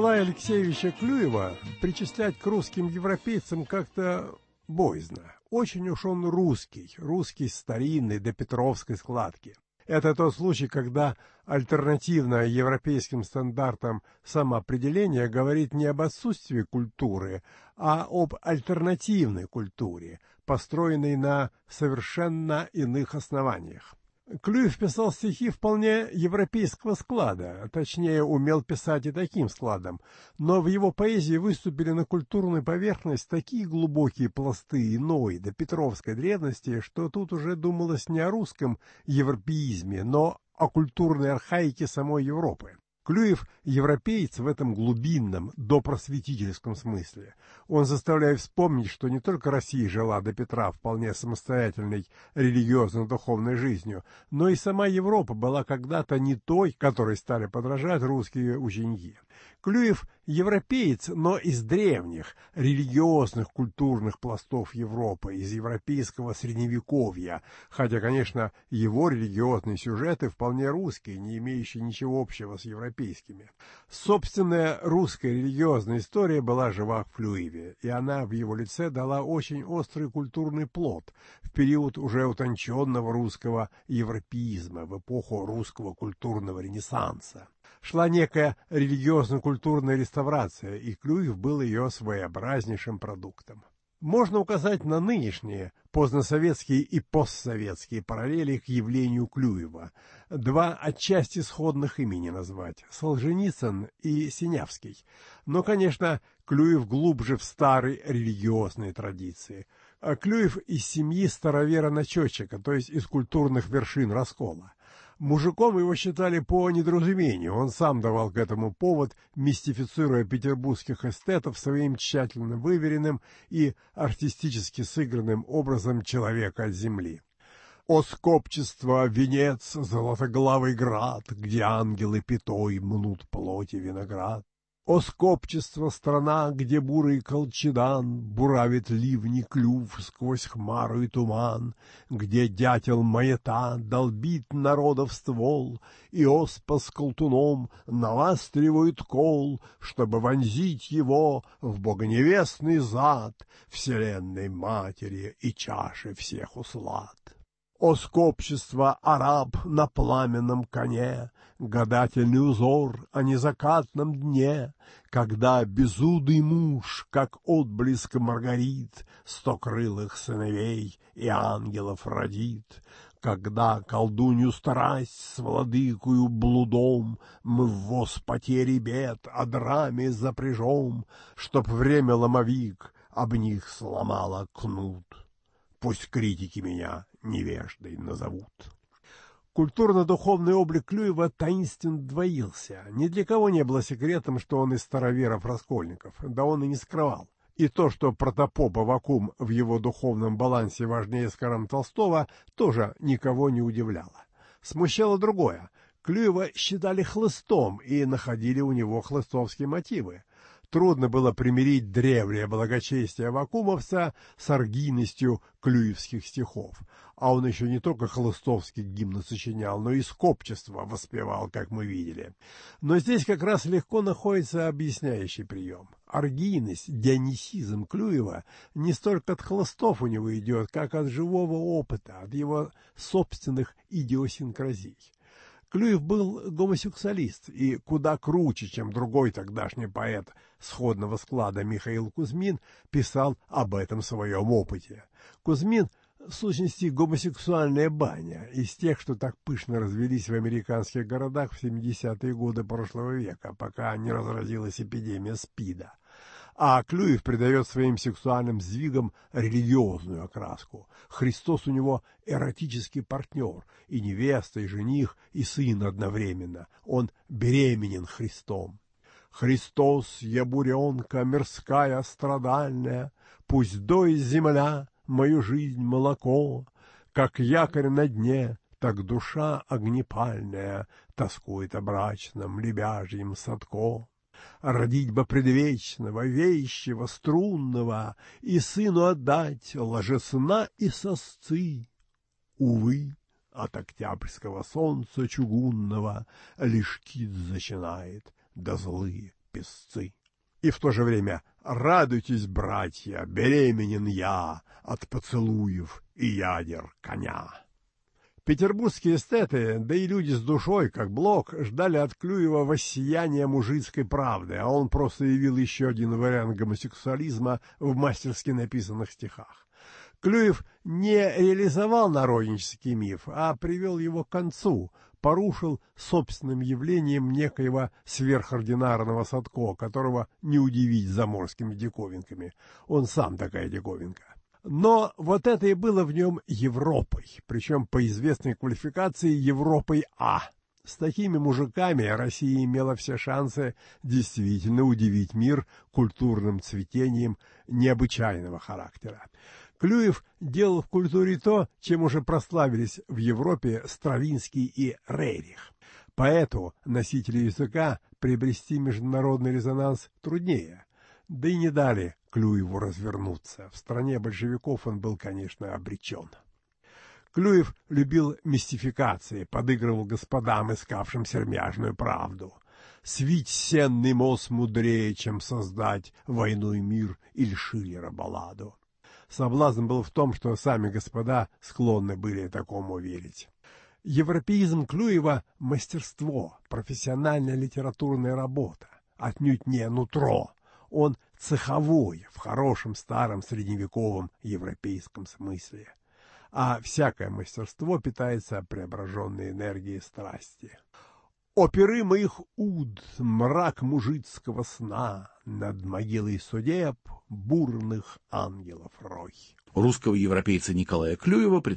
Николая Алексеевича Клюева причислять к русским европейцам как-то боязно. Очень уж он русский старинный, до петровской складки. Это тот случай, когда альтернативное европейским стандартам самоопределение говорит не об отсутствии культуры, а об альтернативной культуре, построенной на совершенно иных основаниях. Клюев писал стихи вполне европейского склада, точнее, умел писать и таким складом, но в его поэзии выступили на культурную поверхность такие глубокие пласты иной, до петровской древности, что тут уже думалось не о русском европеизме, но о культурной архаике самой Европы. Клюев – европеец в этом глубинном, допросветительском смысле. Он заставляет вспомнить, что не только Россия жила до Петра вполне самостоятельной религиозно-духовной жизнью, но и сама Европа была когда-то не той, которой стали подражать русские ученики. Клюев – европеец, но из древних, религиозных, культурных пластов Европы, из европейского средневековья, хотя, конечно, его религиозные сюжеты вполне русские, не имеющие ничего общего с европейскими. Собственная русская религиозная история была жива в Клюеве, и она в его лице дала очень острый культурный плод в период уже утонченного русского европеизма, в эпоху русского культурного ренессанса. Шла некая религиозно-культурная реставрация, и Клюев был ее своеобразнейшим продуктом. Можно указать на нынешние позднесоветские и постсоветские параллели к явлению Клюева. Два отчасти сходных имени назвать – Солженицын и Синявский. Но, конечно, Клюев глубже в старой религиозной традиции. А Клюев из семьи старовера-начетчика, то есть из культурных вершин раскола. Мужиком его считали по недоразумению, он сам давал к этому повод, мистифицируя петербургских эстетов своим тщательно выверенным и артистически сыгранным образом человека от земли. «О скопчество, венец, золотоглавый град, где ангелы пятой мнут плоти виноград! О скопчество, страна, где бурый колчедан буравит ливни клюв сквозь хмару и туман, где дятел маята долбит народов ствол, и оспа с колтуном навастривают кол, чтобы вонзить его в богоневестный зад вселенной матери и чаши всех услад. О скопчество, араб на пламенном коне, гадательный узор о незакатном дне, когда безудый муж, как отблеск маргарит, стокрылых сыновей и ангелов родит, когда колдунью страсть с владыкою блудом мы в воз потери бед о драме запряжем, чтоб время ломовик об них сломало кнут. Пусть критики меня невеждой назовут. Культурно-духовный облик Клюева таинственно двоился. Ни для кого не было секретом, что он из староверов-раскольников, да он и не скрывал. И то, что протопоп Аввакум в его духовном балансе важнее Оскара Толстого, тоже никого не удивляло. Смущало другое. Клюева считали хлыстом и находили у него хлыстовские мотивы. Трудно было примирить древнее благочестие аввакумовца с оргийностью клюевских стихов. А он еще не только хлыстовских гимны сочинял, но и скопчество воспевал, как мы видели. Но здесь как раз легко находится объясняющий прием. Оргийность, дионисизм Клюева не столько от хлыстов у него идет, как от живого опыта, от его собственных идиосинкразий. Клюев был гомосексуалист и куда круче, чем другой тогдашний поэт сходного склада Михаил Кузьмин, писал об этом своем опыте. Кузьмин, в сущности, гомосексуальная баня, из тех, что так пышно развелись в американских городах в 70-е годы прошлого века, пока не разразилась эпидемия СПИДа. А Клюев придает своим сексуальным сдвигам религиозную окраску. Христос у него эротический партнер, и невеста, и жених, и сын одновременно. Он беременен Христом. «Христос, я буренка мирская страдальная, пусть доит земля мою жизнь молоко, как якорь на дне, так душа огнепальная тоскует о брачном лебяжьем садко». Родить бы предвечного, вещего, струнного, и сыну отдать ложесна и сосцы. Увы, от октябрьского солнца чугунного лишь кит зачинает, да злые песцы. И в то же время «Радуйтесь, братья, беременен я от поцелуев и ядер коня». Петербургские эстеты, да и люди с душой, как Блок, ждали от Клюева воссияния мужицкой правды, а он просто явил еще один вариант гомосексуализма в мастерски написанных стихах. Клюев не реализовал народнический миф, а привел его к концу, порушил собственным явлением некоего сверхординарного Садко, которого не удивить заморскими диковинками. Он сам такая диковинка. Но вот это и было в нем Европой, причем по известной квалификации Европой А. С такими мужиками Россия имела все шансы действительно удивить мир культурным цветением необычайного характера. Клюев делал в культуре то, чем уже прославились в Европе Стравинский и Рерих. Поэту, носителю языка, приобрести международный резонанс труднее, да и не дали Клюеву развернуться. В стране большевиков он был, конечно, обречен. Клюев любил мистификации, подыгрывал господам, искавшим сермяжную правду. «Свить сенный мост мудрее, чем создать войну и мир или Шиллера балладу». Соблазн был в том, что сами господа склонны были такому верить. Европеизм Клюева — мастерство, профессиональная литературная работа, отнюдь не нутро. Он цеховой в хорошем старом средневековом европейском смысле. А всякое мастерство питается преображенной энергией страсти. Оперы моих уд, мрак мужицкого сна, над могилой судеб бурных ангелов рой. Русского европейца Николая Клюева